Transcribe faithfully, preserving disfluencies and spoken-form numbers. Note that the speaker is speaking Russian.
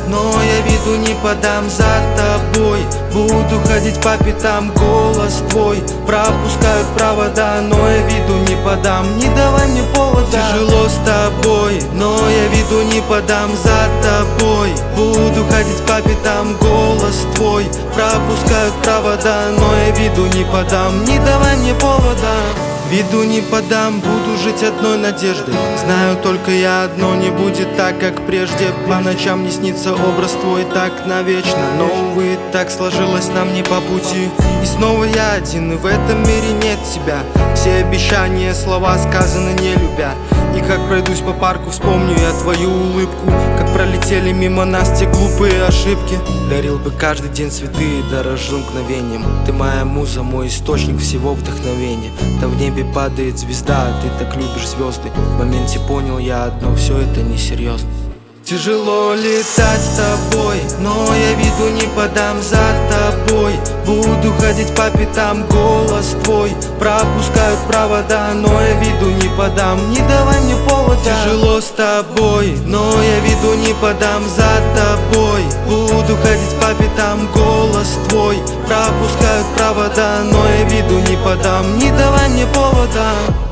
но я виду не подам за тобой. Буду ходить по пятам, голос твой пропускают провода, но я виду не подам, не давай мне повода. Тяжело с тобой, но я виду не подам за тобой. Буду ходить по пятам, голос твой пропускают провода, но я виду не подам, не давай мне повода. Виду не подам, буду жить одной надеждой. Знаю только я одно, не будет так, как прежде. По ночам не снится образ твой так навечно. Но, увы, так сложилось нам не по пути. И снова я один, и в этом мире нет тебя. Все обещания, слова сказаны не любя. И как пройдусь по парку, вспомню я твою улыбку, как пролетели мимо нас те глупые ошибки. Дарил бы каждый день цветы и дорожил мгновением. Ты моя муза, мой источник всего вдохновения. Там в небе падает звезда, а ты так любишь звезды. В моменте понял я одно, все это несерьезно. Тяжело летать с тобой, но я виду не подам за тобой. Буду ходить по пятам, голос твой пропускают провода, но я виду не подам, не давай мне повода. Тяжело с тобой, но я виду не подам за тобой. Буду ходить по пятам, голос твой пропускают провода, но я виду не подам, не давай мне повода.